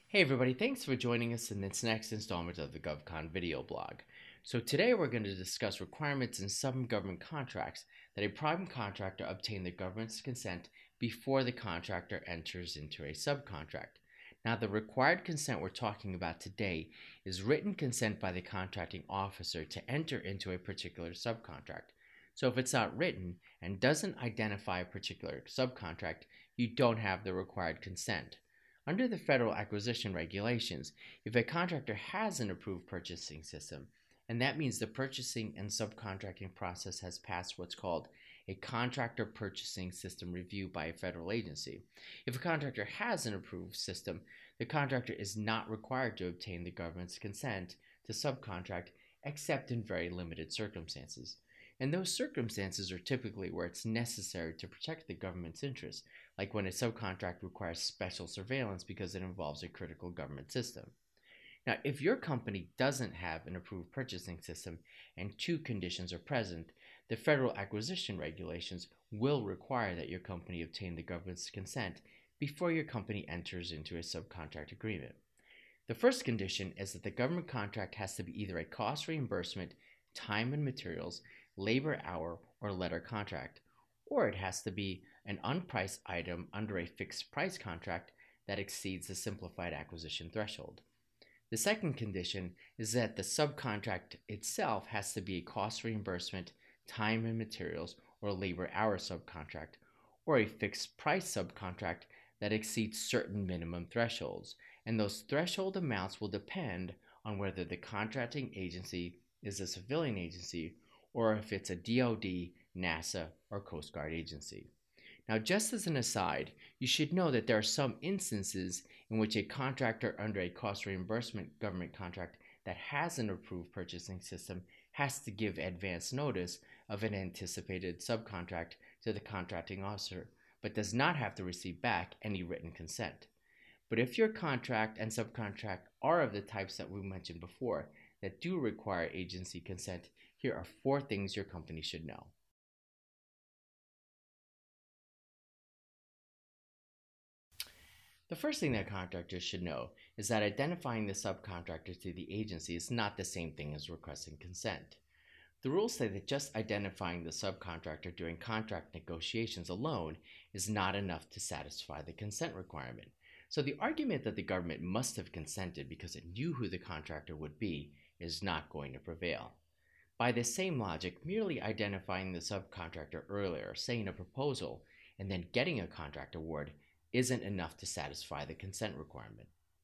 Hey everybody, thanks for joining us in this next installment of the GovCon video blog. So today we're going to discuss requirements in some government contracts that a prime contractor obtain the government's consent before the contractor enters into a subcontract. Now the required consent we're talking about today is written consent by the contracting officer to enter into a particular subcontract. So if it's not written and doesn't identify a particular subcontract, you don't have the required consent. Under the federal acquisition regulations, if a contractor has an approved purchasing system, and that means the purchasing and subcontracting process has passed what's called a contractor purchasing system review by a federal agency. If a contractor has an approved system, the contractor is not required to obtain the government's consent to subcontract except in very limited circumstances. And those circumstances are typically where it's necessary to protect the government's interests, like when a subcontract requires special surveillance because it involves a critical government system. Now, if your company doesn't have an approved purchasing system and two conditions are present, the federal acquisition regulations will require that your company obtain the government's consent before your company enters into a subcontract agreement. The first condition is that the government contract has to be either a cost reimbursement, time and materials, labor hour, or letter contract, or it has to be an unpriced item under a fixed price contract that exceeds the simplified acquisition threshold. The second condition is that the subcontract itself has to be a cost reimbursement, time and materials, or labor hour subcontract, or a fixed price subcontract that exceeds certain minimum thresholds, and those threshold amounts will depend on whether the contracting agency is a civilian agency or if it's a DoD, NASA, or Coast Guard agency. Now, just as an aside, you should know that there are some instances in which a contractor under a cost reimbursement government contract that has an approved purchasing system has to give advance notice of an anticipated subcontract to the contracting officer, but does not have to receive back any written consent. But if your contract and subcontract are of the types that we mentioned before that do require agency consent, here are 4 things your company should know. The first thing that contractors should know is that identifying the subcontractor to the agency is not the same thing as requesting consent. The rules say that just identifying the subcontractor during contract negotiations alone is not enough to satisfy the consent requirement. So the argument that the government must have consented because it knew who the contractor would be is not going to prevail. By the same logic, merely identifying the subcontractor earlier, say in a proposal, and then getting a contract award isn't enough to satisfy the consent requirement.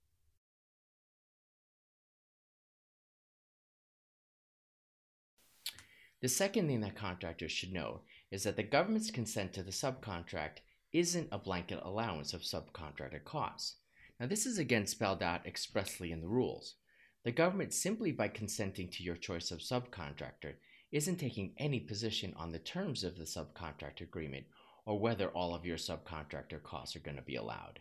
The second thing that contractors should know is that the government's consent to the subcontract isn't a blanket allowance of subcontractor costs. Now, this is again spelled out expressly in the rules. The government, simply by consenting to your choice of subcontractor, isn't taking any position on the terms of the subcontract agreement or whether all of your subcontractor costs are going to be allowed.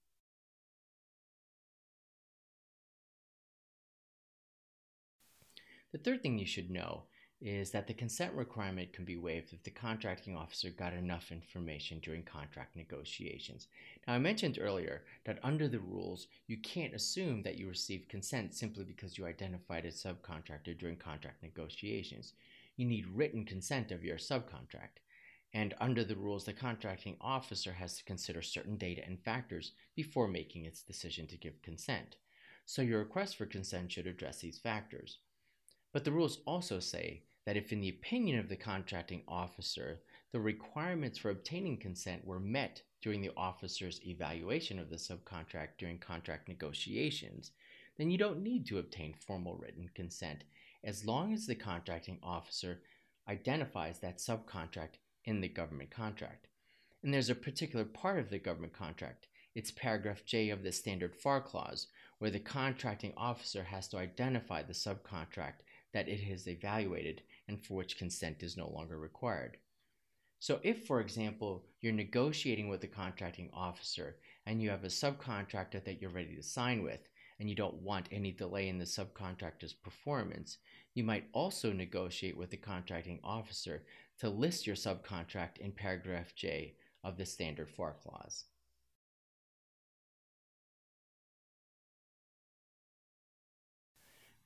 The third thing you should know is that the consent requirement can be waived if the contracting officer got enough information during contract negotiations. Now, I mentioned earlier that under the rules, you can't assume that you received consent simply because you identified a subcontractor during contract negotiations. You need written consent of your subcontract. And under the rules, the contracting officer has to consider certain data and factors before making its decision to give consent. So your request for consent should address these factors. But the rules also say that if, in the opinion of the contracting officer, the requirements for obtaining consent were met during the officer's evaluation of the subcontract during contract negotiations, then you don't need to obtain formal written consent as long as the contracting officer identifies that subcontract in the government contract. And there's a particular part of the government contract, it's paragraph J of the standard FAR clause, where the contracting officer has to identify the subcontract that it has evaluated and for which consent is no longer required. So if, for example, you're negotiating with the contracting officer and you have a subcontractor that you're ready to sign with and you don't want any delay in the subcontractor's performance, you might also negotiate with the contracting officer to list your subcontract in paragraph J of the standard FAR clause.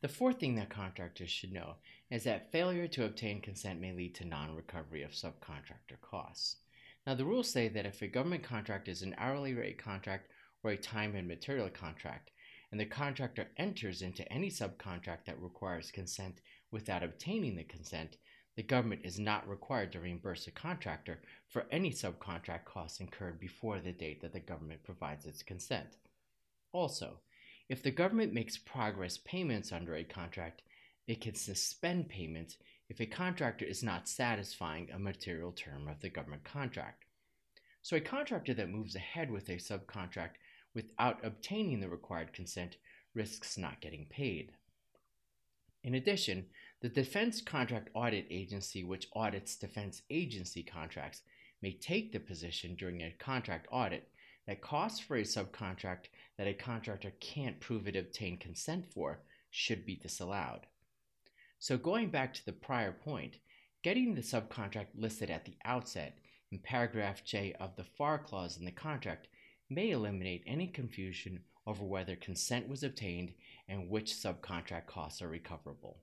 The fourth thing that contractors should know is that failure to obtain consent may lead to non-recovery of subcontractor costs. Now, the rules say that if a government contract is an hourly rate contract or a time and material contract, and the contractor enters into any subcontract that requires consent without obtaining the consent, the government is not required to reimburse the contractor for any subcontract costs incurred before the date that the government provides its consent. Also, if the government makes progress payments under a contract, it can suspend payments if a contractor is not satisfying a material term of the government contract. So a contractor that moves ahead with a subcontract without obtaining the required consent risks not getting paid. In addition, the Defense Contract Audit Agency, which audits defense agency contracts, may take the position during a contract audit that costs for a subcontract that a contractor can't prove it obtained consent for should be disallowed. So going back to the prior point, getting the subcontract listed at the outset in paragraph J of the FAR clause in the contract may eliminate any confusion over whether consent was obtained and which subcontract costs are recoverable.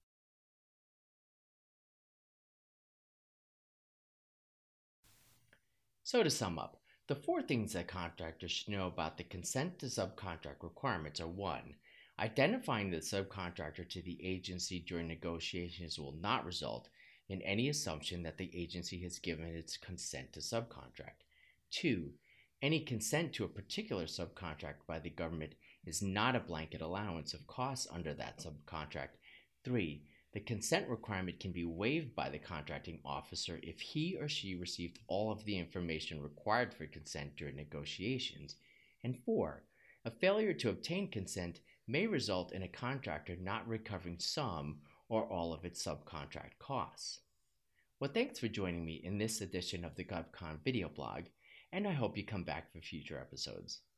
So to sum up, the four things that contractors should know about the consent to subcontract requirements are: 1. Identifying the subcontractor to the agency during negotiations will not result in any assumption that the agency has given its consent to subcontract. 2. Any consent to a particular subcontract by the government is not a blanket allowance of costs under that subcontract. 3. The consent requirement can be waived by the contracting officer if he or she received all of the information required for consent during negotiations. And 4. A failure to obtain consent may result in a contractor not recovering some or all of its subcontract costs. Well, thanks for joining me in this edition of the GovCon video blog, and I hope you come back for future episodes.